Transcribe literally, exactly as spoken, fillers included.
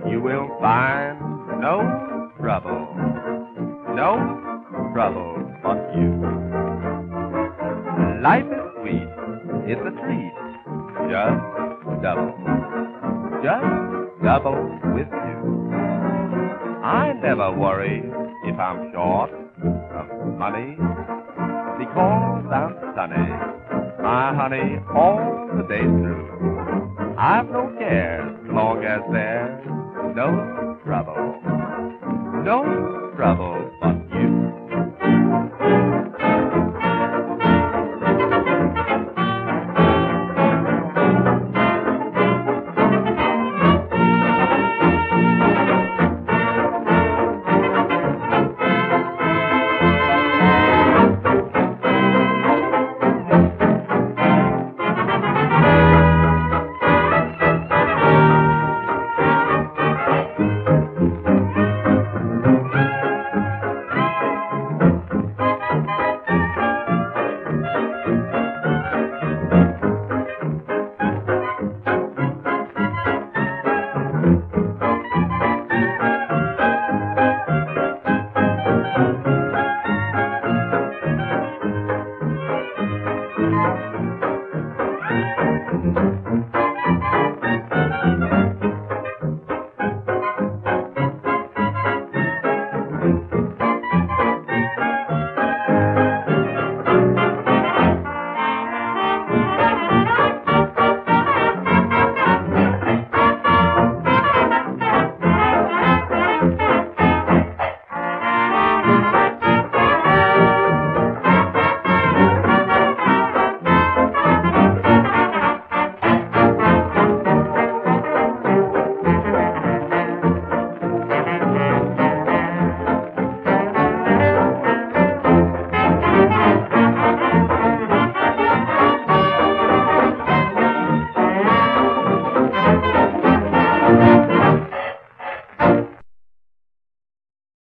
you will find no trouble, no trouble but you. Life is sweet, it's a treat, just double, just double with you. I never worry if I'm short of money, because I'm sunny, my honey, all the day through. I've no cares as long as there's no trouble, no trouble but you.